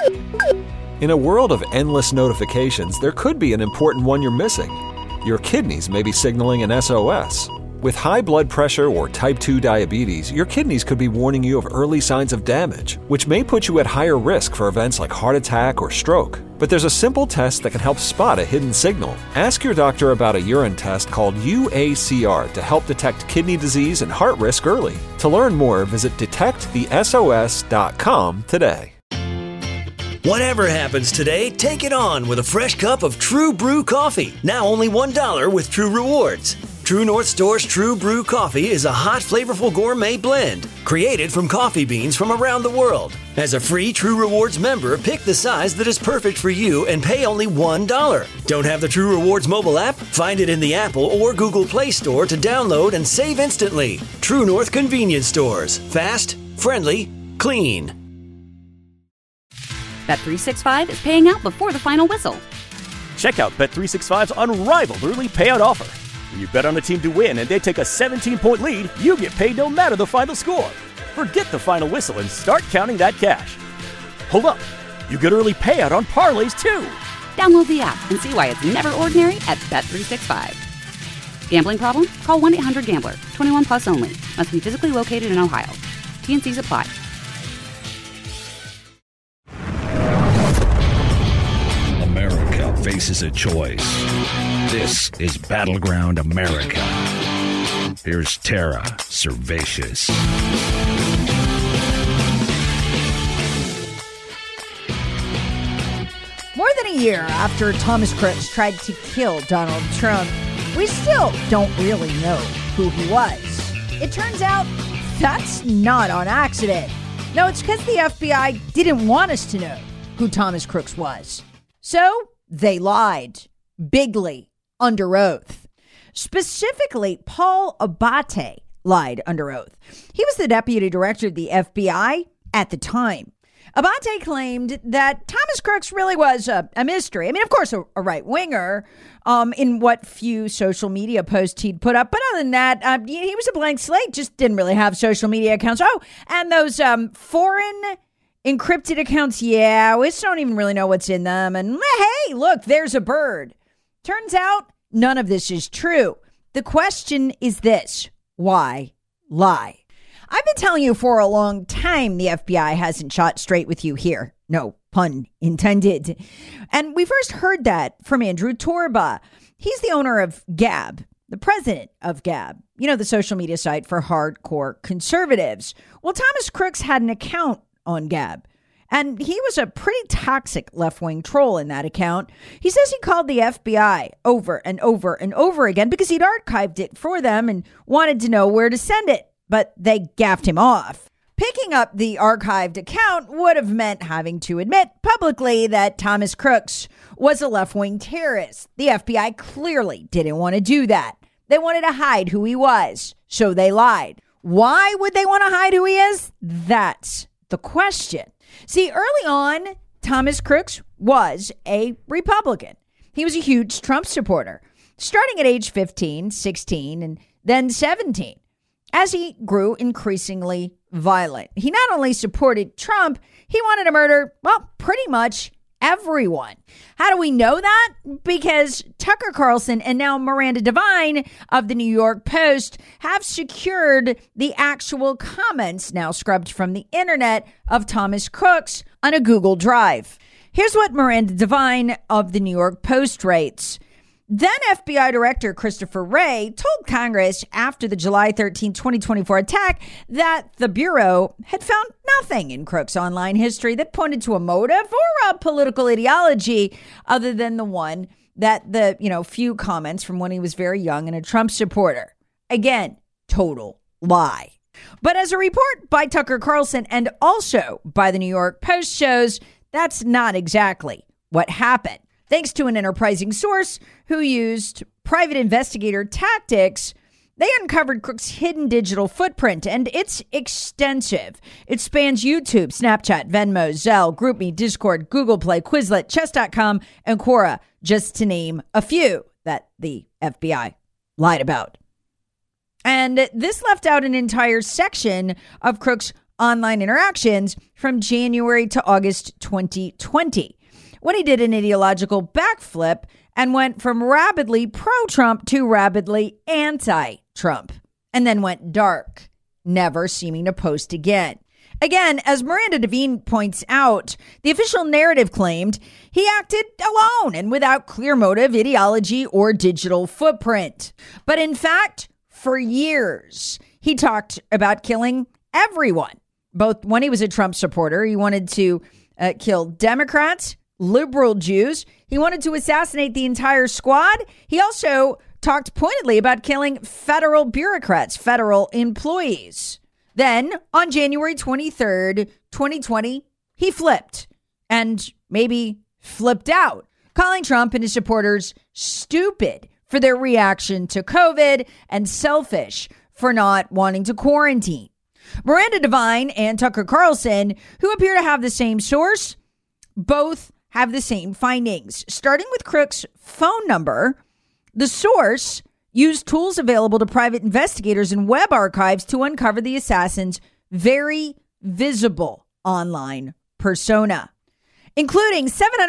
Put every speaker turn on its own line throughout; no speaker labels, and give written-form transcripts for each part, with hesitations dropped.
In a world of endless notifications, there could be an important one you're missing. Your kidneys may be signaling an SOS. With high blood pressure or type 2 diabetes, your kidneys could be warning you of early signs of damage, which may put you at higher risk for events like heart attack or stroke. But there's a simple test that can help spot a hidden signal. Ask your doctor about a urine test called UACR to help detect kidney disease and heart risk early. To learn more, visit detectthesos.com today.
Whatever happens today, take it on with a fresh cup of True Brew coffee. Now only $1 with True Rewards. True North Store's True Brew coffee is a hot, flavorful gourmet blend created from coffee beans from around the world. As a free True Rewards member, pick the size that is perfect for you and pay only $1. Don't have the True Rewards mobile app? Find it in the Apple or Google Play Store to download and save instantly. True North Convenience Stores. Fast, friendly, clean.
Bet365 is paying out before the final whistle.
Check out Bet365's unrivaled early payout offer. When you bet on a team to win and they take a 17-point lead, you get paid no matter the final score. Forget the final whistle and start counting that cash. Hold up. You get early payout on parlays, too.
Download the app and see why it's never ordinary at Bet365. Gambling problem? Call 1-800-GAMBLER. 21 plus only. Must be physically located in Ohio. T&Cs apply.
America faces a choice. This is Battleground America. Here's Tara Servatius.
More than a year after Thomas Crooks tried to kill Donald Trump, we still don't really know who he was. It turns out that's not on accident. No, it's because the FBI didn't want us to know who Thomas Crooks was. So they lied, bigly, under oath. Specifically, Paul Abate lied under oath. He was the deputy director of the FBI at the time. Abate claimed that Thomas Crooks really was a mystery. I mean, of course, a right-winger in what few social media posts he'd put up. But other than that, he was a blank slate, just didn't really have social media accounts. Oh, and those foreign encrypted accounts, yeah, we just don't even really know what's in them. And hey, look, there's a bird. Turns out none of this is true. The question is this: why lie? I've been telling you for a long time the FBI hasn't shot straight with you here. No pun intended. And we first heard that from Andrew Torba. He's the owner of Gab, the president of Gab, you know, the social media site for hardcore conservatives. Well, Thomas Crooks had an account on Gab, and he was a pretty toxic left-wing troll in that account. He says he called the FBI over and over and over again because he'd archived it for them and wanted to know where to send it, but they gaffed him off. Picking up the archived account would have meant having to admit publicly that Thomas Crooks was a left-wing terrorist. The FBI clearly didn't want to do that. They wanted to hide who he was, so they lied. Why would they want to hide who he is? That's the question. See, early on, Thomas Crooks was a Republican. He was a huge Trump supporter, starting at age 15, 16, and then 17. As he grew increasingly violent, he not only supported Trump, he wanted to murder, well, pretty much everyone. How do we know that? Because Tucker Carlson and now Miranda Devine of the New York Post have secured the actual comments, now scrubbed from the internet, of Thomas Crooks on a Google Drive. Here's what Miranda Devine of the New York Post writes. Then FBI Director Christopher Wray told Congress after the July 13, 2024 attack that the Bureau had found nothing in Crooks' online history that pointed to a motive or a political ideology other than the one that the, few comments from when he was very young and a Trump supporter. Again, total lie. But as a report by Tucker Carlson and also by the New York Post shows, that's not exactly what happened. Thanks to an enterprising source who used private investigator tactics, they uncovered Crooks' hidden digital footprint, and it's extensive. It spans YouTube, Snapchat, Venmo, Zelle, GroupMe, Discord, Google Play, Quizlet, Chess.com, and Quora, just to name a few that the FBI lied about. And this left out an entire section of Crooks' online interactions from January to August 2020, when he did an ideological backflip and went from rabidly pro-Trump to rabidly anti-Trump, and then went dark, never seeming to post again. Again, as Miranda Devine points out, the official narrative claimed he acted alone and without clear motive, ideology, or digital footprint. But in fact, for years, he talked about killing everyone. Both when he was a Trump supporter, he wanted to kill Democrats, liberal Jews. He wanted to assassinate the entire squad. He also talked pointedly about killing federal bureaucrats, federal employees. Then, on January 23rd, 2020, he flipped and maybe flipped out, calling Trump and his supporters stupid for their reaction to COVID and selfish for not wanting to quarantine. Miranda Devine and Tucker Carlson, who appear to have the same source, both have the same findings. Starting with Crook's phone number, the source used tools available to private investigators and web archives to uncover the assassin's very visible online persona, including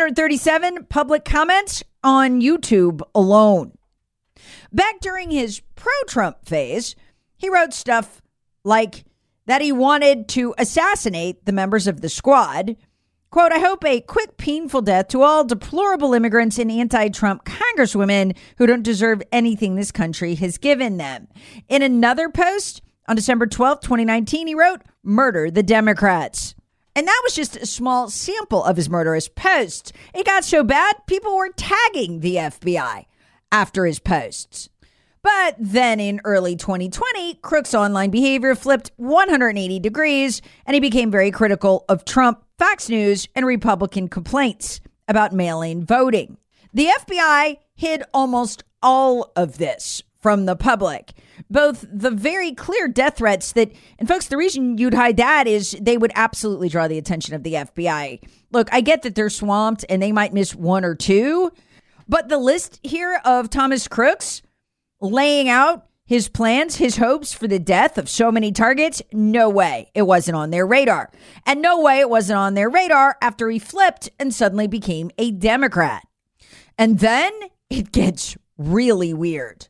737 public comments on YouTube alone. Back during his pro-Trump phase, he wrote stuff like that he wanted to assassinate the members of the squad. Quote, I hope a quick, painful death to all deplorable immigrants and anti-Trump congresswomen who don't deserve anything this country has given them. In another post on December 12th, 2019, he wrote, murder the Democrats. And that was just a small sample of his murderous posts. It got so bad, people were tagging the FBI after his posts. But then in early 2020, Crook's online behavior flipped 180 degrees, and he became very critical of Trump, Fox News, and Republican complaints about mail-in voting. The FBI hid almost all of this from the public, both the very clear death threats that, and folks, the reason you'd hide that is they would absolutely draw the attention of the FBI. Look, I get that they're swamped and they might miss one or two, but the list here of Thomas Crooks laying out his plans, his hopes for the death of so many targets, no way it wasn't on their radar. And no way it wasn't on their radar after he flipped and suddenly became a Democrat. And then it gets really weird.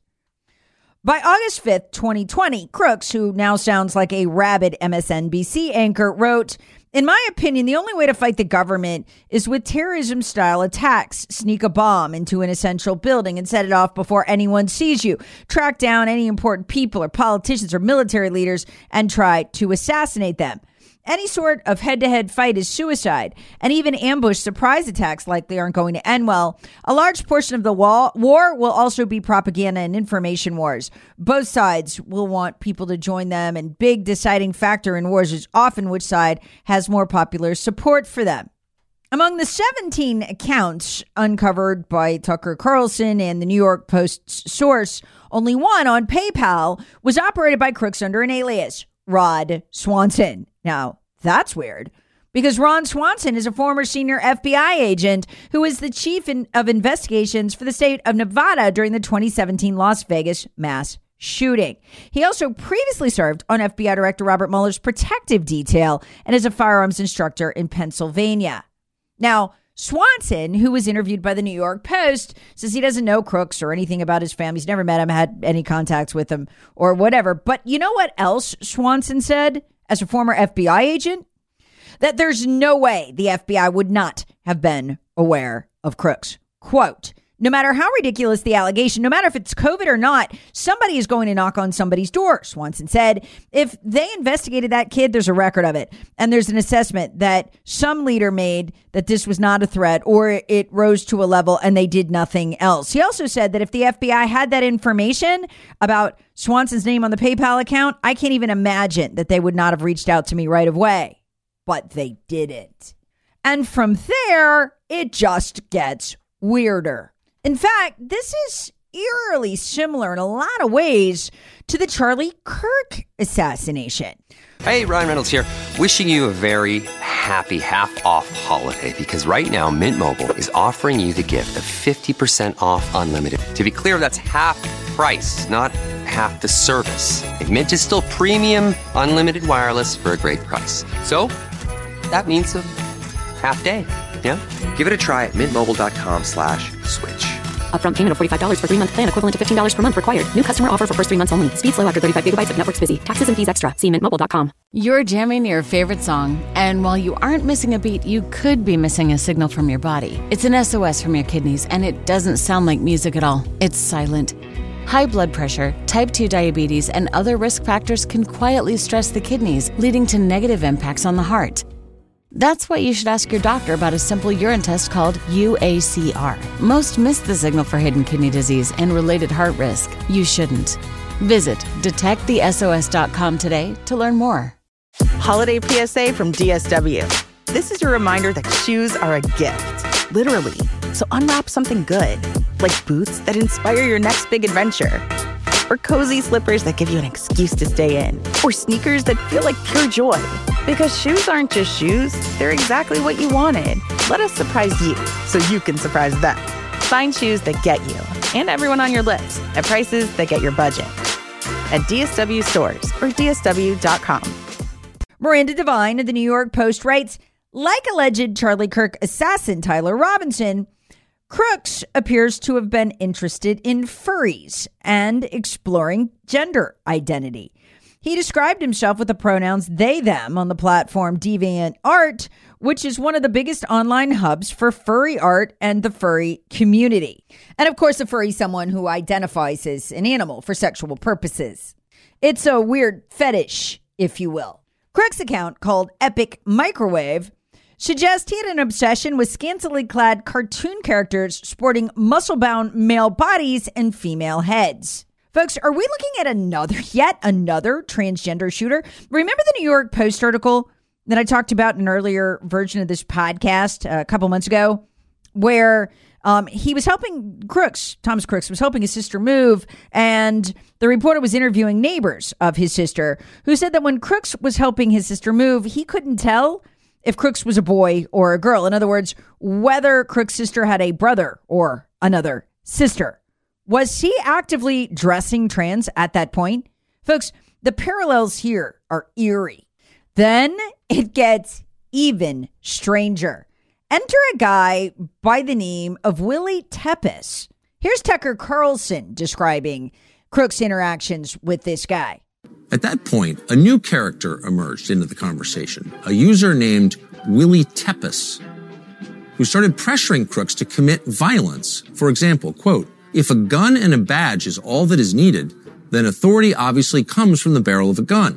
By August 5th, 2020, Crooks, who now sounds like a rabid MSNBC anchor, wrote, in my opinion, the only way to fight the government is with terrorism-style attacks. Sneak a bomb into an essential building and set it off before anyone sees you. Track down any important people or politicians or military leaders and try to assassinate them. Any sort of head-to-head fight is suicide, and even ambush surprise attacks likely aren't going to end well. A large portion of the war will also be propaganda and information wars. Both sides will want people to join them, and big deciding factor in wars is often which side has more popular support for them. Among the 17 accounts uncovered by Tucker Carlson and the New York Post's source, only one on PayPal was operated by Crooks under an alias, Rod Swanson. Now, that's weird because Ron Swanson is a former senior FBI agent who was the chief of investigations for the state of Nevada during the 2017 Las Vegas mass shooting. He also previously served on FBI Director Robert Mueller's protective detail and is a firearms instructor in Pennsylvania. Now, Swanson, who was interviewed by the New York Post, says he doesn't know Crooks or anything about his family. He's never met him, had any contacts with him or whatever. But you know what else Swanson said as a former FBI agent? That there's no way the FBI would not have been aware of Crooks. Quote, no matter how ridiculous the allegation, no matter if it's COVID or not, somebody is going to knock on somebody's door, Swanson said. If they investigated that kid, there's a record of it. And there's an assessment that some leader made that this was not a threat or it rose to a level and they did nothing else. He also said that if the FBI had that information about Swanson's name on the PayPal account, I can't even imagine that they would not have reached out to me right away. But they didn't. And from there, it just gets weirder. In fact, this is eerily similar in a lot of ways to the Charlie Kirk assassination.
Hey, Ryan Reynolds here, wishing you a very happy half-off holiday, because right now Mint Mobile is offering you the gift of 50% off unlimited. To be clear, that's half price, not half the service. Mint is still premium unlimited wireless for a great price. So that means a half day. Yeah? Give it a try at mintmobile.com/switch.
Upfront payment of $45 for 3-month plan, equivalent to $15 per month required. New customer offer for first 3 months only. Speed slow after 35 gigabytes if network's busy. Taxes and fees extra. See mintmobile.com.
You're jamming your favorite song, and while you aren't missing a beat, you could be missing a signal from your body. It's an SOS from your kidneys, and it doesn't sound like music at all. It's silent. High blood pressure, type 2 diabetes, and other risk factors can quietly stress the kidneys, leading to negative impacts on the heart. That's why you should ask your doctor about a simple urine test called UACR. Most miss the signal for hidden kidney disease and related heart risk. You shouldn't. Visit detectthesos.com today to learn more.
Holiday PSA from DSW. This is your reminder that shoes are a gift, literally. So unwrap something good, like boots that inspire your next big adventure, or cozy slippers that give you an excuse to stay in, or sneakers that feel like pure joy. Because shoes aren't just shoes, they're exactly what you wanted. Let us surprise you so you can surprise them. Find shoes that get you and everyone on your list at prices that get your budget at DSW stores or DSW.com.
Miranda Devine of the New York Post writes, like alleged Charlie Kirk assassin Tyler Robinson, Crooks appears to have been interested in furries and exploring gender identity. He described himself with the pronouns they, them on the platform DeviantArt, which is one of the biggest online hubs for furry art and the furry community. And of course, a furry is someone who identifies as an animal for sexual purposes. It's a weird fetish, if you will. Crook's account, called Epic Microwave, suggests he had an obsession with scantily clad cartoon characters sporting muscle-bound male bodies and female heads. Folks, are we looking at yet another transgender shooter? Remember the New York Post article that I talked about in an earlier version of this podcast a couple months ago, where he was helping Thomas Crooks was helping his sister move, and the reporter was interviewing neighbors of his sister who said that when Crooks was helping his sister move, he couldn't tell if Crooks was a boy or a girl. In other words, whether Crooks' sister had a brother or another sister. Was he actively dressing trans at that point? Folks, the parallels here are eerie. Then it gets even stranger. Enter a guy by the name of Willie Tepes. Here's Tucker Carlson describing Crooks' interactions with this guy.
At that point, a new character emerged into the conversation, a user named Willie Tepes, who started pressuring Crooks to commit violence. For example, quote, if a gun and a badge is all that is needed, then authority obviously comes from the barrel of a gun.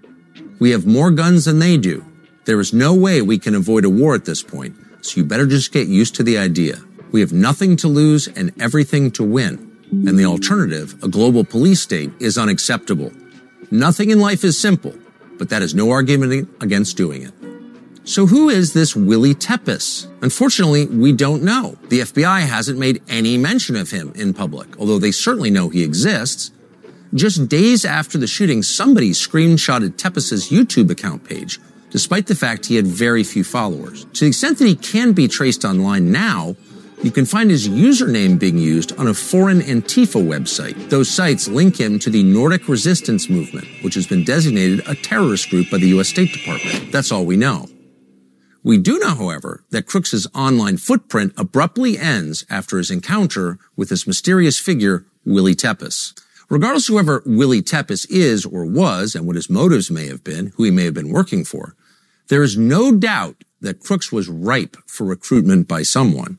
We have more guns than they do. There is no way we can avoid a war at this point, so you better just get used to the idea. We have nothing to lose and everything to win. And the alternative, a global police state, is unacceptable. Nothing in life is simple, but that is no argument against doing it. So who is this Willie Tepes? Unfortunately, we don't know. The FBI hasn't made any mention of him in public, although they certainly know he exists. Just days after the shooting, somebody screenshotted Tepes' YouTube account page, despite the fact he had very few followers. To the extent that he can be traced online now, you can find his username being used on a foreign Antifa website. Those sites link him to the Nordic Resistance Movement, which has been designated a terrorist group by the U.S. State Department. That's all we know. We do know, however, that Crooks' online footprint abruptly ends after his encounter with this mysterious figure, Willie Tepes. Regardless of whoever Willie Tepes is or was and what his motives may have been, who he may have been working for, there is no doubt that Crooks was ripe for recruitment by someone.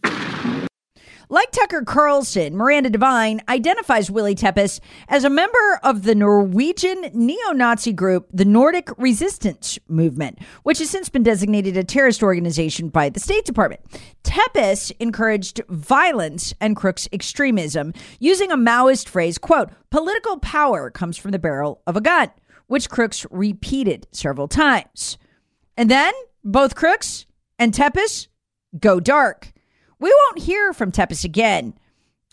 Like Tucker Carlson, Miranda Devine identifies Willie Tepes as a member of the Norwegian neo-Nazi group, the Nordic Resistance Movement, which has since been designated a terrorist organization by the State Department. Tepes encouraged violence and Crooks' extremism using a Maoist phrase, quote, political power comes from the barrel of a gun, which Crooks repeated several times. And then both Crooks and Tepes go dark. We won't hear from Tepes again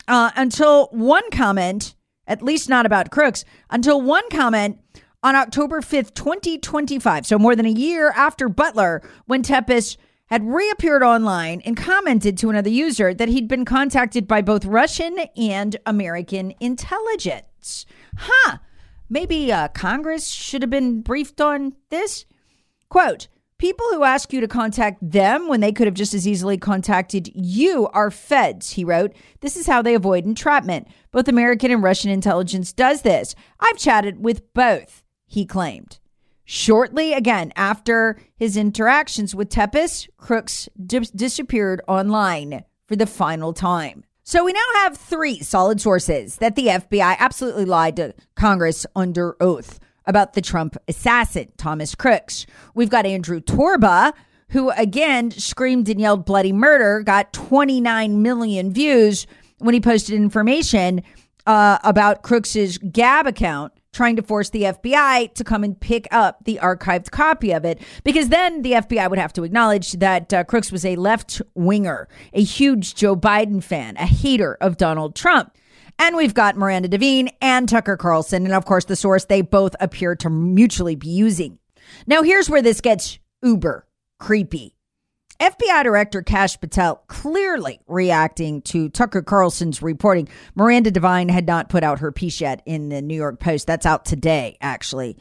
until one comment, at least not about Crooks, until one comment on October 5th, 2025. So more than a year after Butler, when Tepes had reappeared online and commented to another user that he'd been contacted by both Russian and American intelligence. Maybe Congress should have been briefed on this. Quote, people who ask you to contact them when they could have just as easily contacted you are feds, he wrote. This is how they avoid entrapment. Both American and Russian intelligence does this. I've chatted with both, he claimed. Shortly, again, after his interactions with Tepes, Crooks disappeared online for the final time. So we now have 3 solid sources that the FBI absolutely lied to Congress under oath about the Trump assassin, Thomas Crooks. We've got Andrew Torba, who again screamed and yelled bloody murder, got 29 million views when he posted information about Crooks's Gab account, trying to force the FBI to come and pick up the archived copy of it, because then the FBI would have to acknowledge that Crooks was a left-winger, a huge Joe Biden fan, a hater of Donald Trump. And we've got Miranda Devine and Tucker Carlson, and of course the source they both appear to mutually be using. Now here's where this gets uber creepy. FBI Director Kash Patel clearly reacting to Tucker Carlson's reporting. Miranda Devine had not put out her piece yet in the New York Post. That's out today, actually.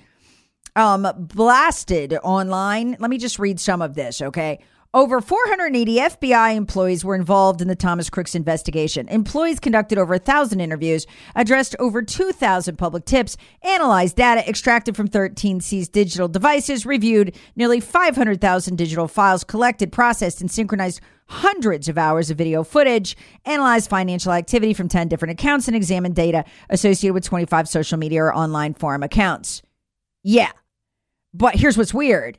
Blasted online. Let me just read some of this, okay? Over 480 FBI employees were involved in the Thomas Crooks investigation. Employees conducted over 1,000 interviews, addressed over 2,000 public tips, analyzed data extracted from 13 seized digital devices, reviewed nearly 500,000 digital files, collected, processed, and synchronized hundreds of hours of video footage, analyzed financial activity from 10 different accounts, and examined data associated with 25 social media or online forum accounts. Yeah, but here's what's weird.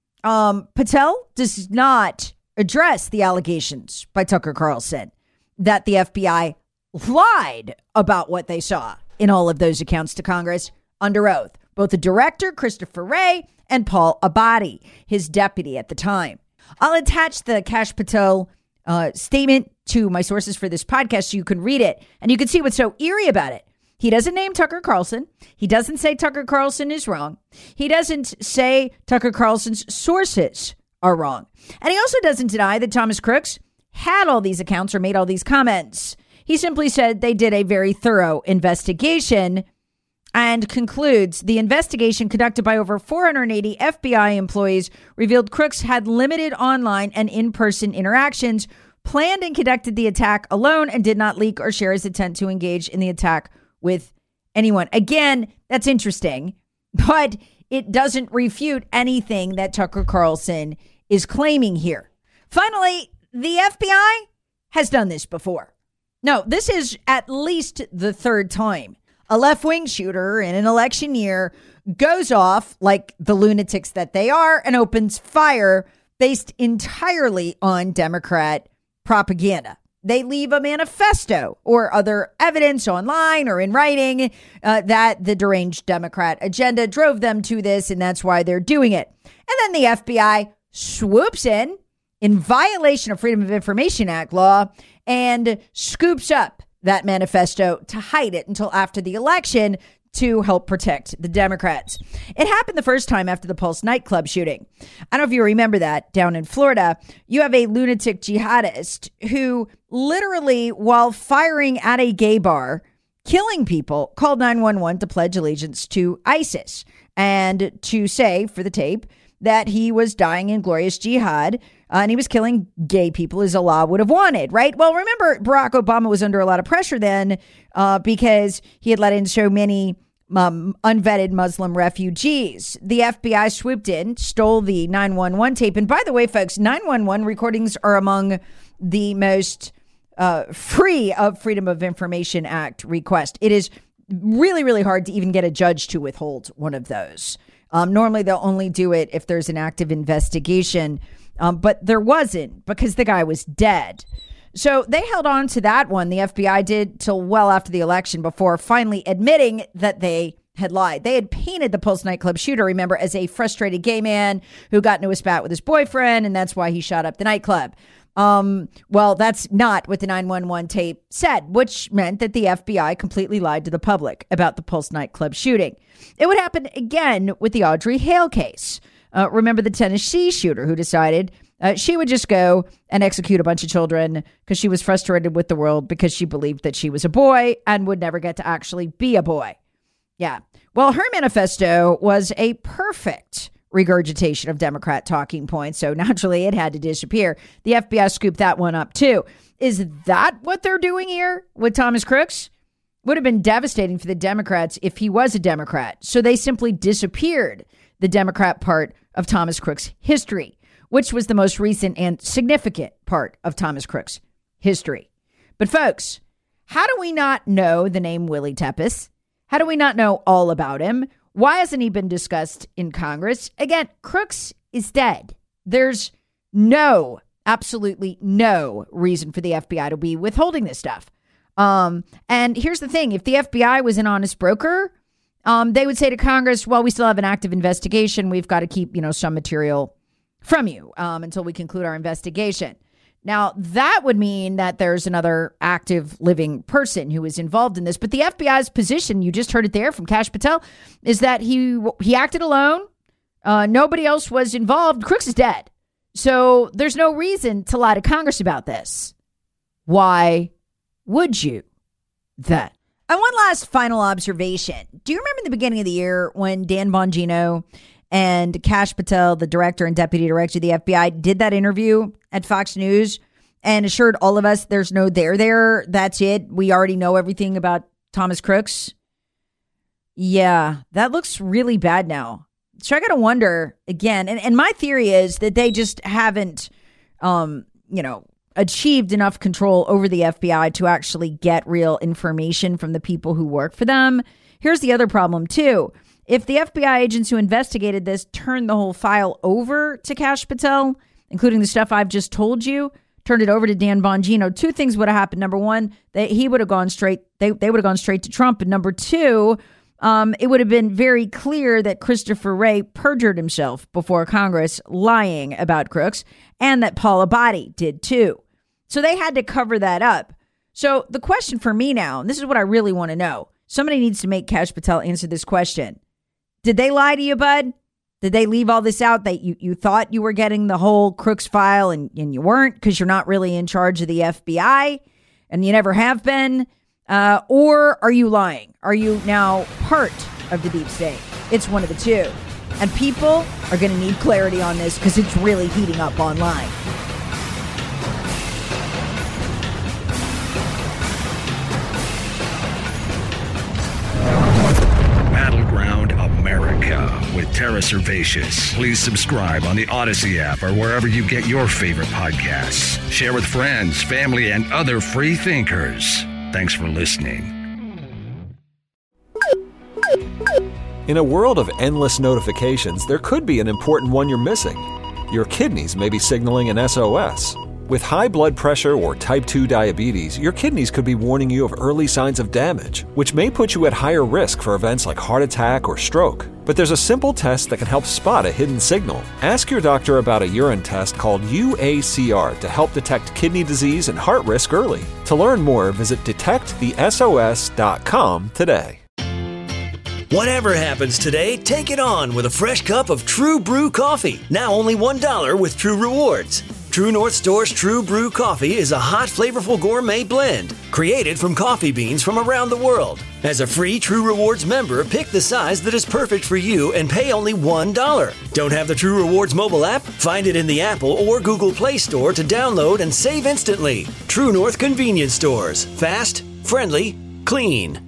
Patel does not address the allegations by Tucker Carlson that the FBI lied about what they saw in all of those accounts to Congress under oath. Both the director, Christopher Wray, and Paul Abadi, his deputy at the time. I'll attach the Kash Patel statement to my sources for this podcast so you can read it and you can see what's so eerie about it. He doesn't name Tucker Carlson. He doesn't say Tucker Carlson is wrong. He doesn't say Tucker Carlson's sources are wrong. And he also doesn't deny that Thomas Crooks had all these accounts or made all these comments. He simply said they did a very thorough investigation and concludes the investigation conducted by over 480 FBI employees revealed Crooks had limited online and in-person interactions, planned and conducted the attack alone, and did not leak or share his intent to engage in the attack with anyone. Again, that's interesting, but it doesn't refute anything that Tucker Carlson is claiming here. Finally, the FBI has done this before. No, this is at least the 3rd time a left-wing shooter in an election year goes off like the lunatics that they are and opens fire based entirely on Democrat propaganda. They leave a manifesto or other evidence online or in writing that the deranged Democrat agenda drove them to this, and that's why they're doing it. And then the FBI swoops in violation of Freedom of Information Act law and scoops up that manifesto to hide it until after the election to help protect the Democrats. It happened the first time after the Pulse nightclub shooting. I don't know if you remember that down in Florida. You have a lunatic jihadist who literally, while firing at a gay bar, killing people, called 911 to pledge allegiance to ISIS and to say for the tape that he was dying in glorious jihad and he was killing gay people as Allah would have wanted, right? Well, remember, Barack Obama was under a lot of pressure then because he had let in so many unvetted Muslim refugees. The FBI swooped in, stole the 911 tape. And by the way, folks, 911 recordings are among the most free of Freedom of Information Act requests. It is really, really hard to even get a judge to withhold one of those. Normally, they'll only do it if there's an active investigation. But there wasn't because the guy was dead. So they held on to that one, the FBI did, till well after the election before finally admitting that they had lied. They had painted the Pulse nightclub shooter, remember, as a frustrated gay man who got into a spat with his boyfriend, and that's why he shot up the nightclub. Well, that's not what the 911 tape said, which meant that the FBI completely lied to the public about the Pulse nightclub shooting. It would happen again with the Audrey Hale case. Remember the Tennessee shooter who decided she would just go and execute a bunch of children because she was frustrated with the world because she believed that she was a boy and would never get to actually be a boy. Yeah. Well, her manifesto was a perfect regurgitation of Democrat talking points, so naturally it had to disappear. The FBI scooped that one up too. Is that what they're doing here with Thomas Crooks? Would have been devastating for the Democrats if he was a Democrat. So they simply disappeared the Democrat part of Thomas Crooks' history, which was the most recent and significant part of Thomas Crooks' history. But folks, how do we not know the name Willie Tepes? How do we not know all about him? Why hasn't he been discussed in Congress? Again, Crooks is dead. There's absolutely no reason for the FBI to be withholding this stuff. And here's the thing. If the FBI was an honest broker, they would say to Congress, well, we still have an active investigation. We've got to keep, some material from you until we conclude our investigation. Now, that would mean that there's another active living person who is involved in this. But the FBI's position, you just heard it there from Kash Patel, is that he acted alone. Nobody else was involved. Crooks is dead. So there's no reason to lie to Congress about this. Why would you then? And one last final observation. Do you remember in the beginning of the year when Dan Bongino and Kash Patel, the director and deputy director of the FBI, did that interview at Fox News and assured all of us there's no there. That's it. We already know everything about Thomas Crooks. Yeah, that looks really bad now. So I got to wonder again. And my theory is that they just haven't, achieved enough control over the FBI to actually get real information from the people who work for them. Here's the other problem, too. If the FBI agents who investigated this turned the whole file over to Kash Patel, including the stuff I've just told you, turned it over to Dan Bongino, two things would have happened. Number one, he would have gone straight. They would have gone straight to Trump. And number two, it would have been very clear that Christopher Wray perjured himself before Congress, lying about Crooks, and that Paul Abadi did too. So they had to cover that up. So the question for me now, and this is what I really want to know, somebody needs to make Kash Patel answer this question. Did they lie to you, bud? Did they leave all this out that you thought you were getting the whole Crooks file and you weren't because you're not really in charge of the FBI and you never have been? Or are you lying? Are you now part of the deep state? It's one of the two. And people are going to need clarity on this because it's really heating up online.
Battleground America with Tara Servatius. Please subscribe on the Odyssey app or wherever you get your favorite podcasts. Share with friends, family, and other free thinkers. Thanks for listening.
In a world of endless notifications, there could be an important one you're missing. Your kidneys may be signaling an SOS. With high blood pressure or type 2 diabetes, your kidneys could be warning you of early signs of damage, which may put you at higher risk for events like heart attack or stroke. But there's a simple test that can help spot a hidden signal. Ask your doctor about a urine test called UACR to help detect kidney disease and heart risk early. To learn more, visit detectthesos.com today.
Whatever happens today, take it on with a fresh cup of True Brew coffee. Now only $1 with True Rewards. True North Store's True Brew coffee is a hot, flavorful gourmet blend created from coffee beans from around the world. As a free True Rewards member, pick the size that is perfect for you and pay only $1. Don't have the True Rewards mobile app? Find it in the Apple or Google Play Store to download and save instantly. True North Convenience Stores. Fast, friendly, clean.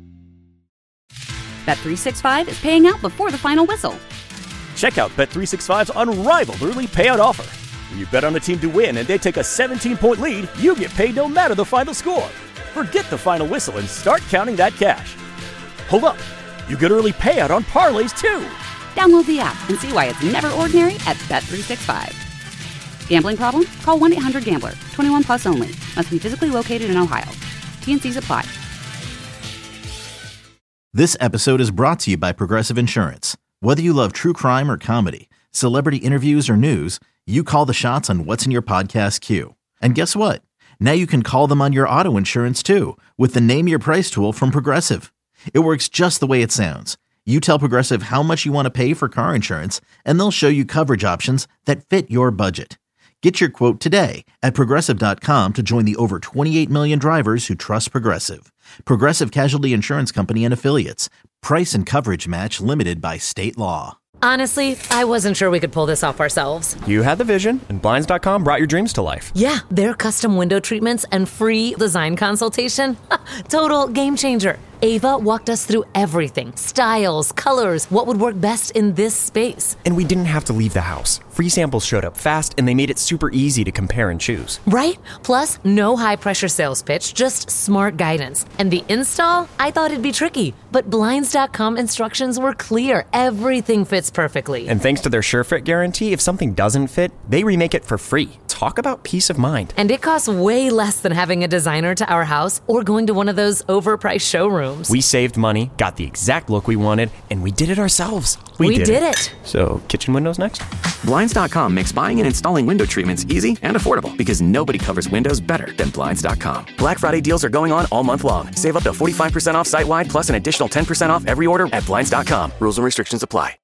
Bet365 is paying out before the final whistle.
Check out Bet365's unrivaled early payout offer. When you bet on a team to win and they take a 17-point lead, you get paid no matter the final score. Forget the final whistle and start counting that cash. Hold up. You get early payout on parlays, too.
Download the app and see why it's never ordinary at Bet365. Gambling problem? Call 1-800-GAMBLER. 21 plus only. Must be physically located in Ohio. T&Cs apply.
This episode is brought to you by Progressive Insurance. Whether you love true crime or comedy, celebrity interviews or news, You call the shots on what's in your podcast queue. And guess what? Now you can call them on your auto insurance too with the Name Your Price tool from Progressive. It works just the way it sounds. You tell Progressive how much you want to pay for car insurance, and they'll show you coverage options that fit your budget. Get your quote today at Progressive.com to join the over 28 million drivers who trust Progressive. Progressive Casualty Insurance Company and Affiliates. Price and coverage match limited by state law.
Honestly, I wasn't sure we could pull this off ourselves.
You had the vision, and Blinds.com brought your dreams to life.
Yeah, their custom window treatments and free design consultation. Total game changer. Ava walked us through everything. Styles, colors, what would work best in this space.
And we didn't have to leave the house. Free samples showed up fast, and they made it super easy to compare and choose.
Right? Plus, no high-pressure sales pitch, just smart guidance. And the install? I thought it'd be tricky, but Blinds.com instructions were clear. Everything fits perfectly.
And thanks to their SureFit guarantee, if something doesn't fit, they remake it for free. Talk about peace of mind.
And it costs way less than having a designer to our house or going to one of those overpriced showrooms.
We saved money, got the exact look we wanted, and we did it ourselves.
We did it.
So, kitchen windows next?
Blinds.com makes buying and installing window treatments easy and affordable because nobody covers windows better than Blinds.com. Black Friday deals are going on all month long. Save up to 45% off site-wide plus an additional 10% off every order at Blinds.com. Rules and restrictions apply.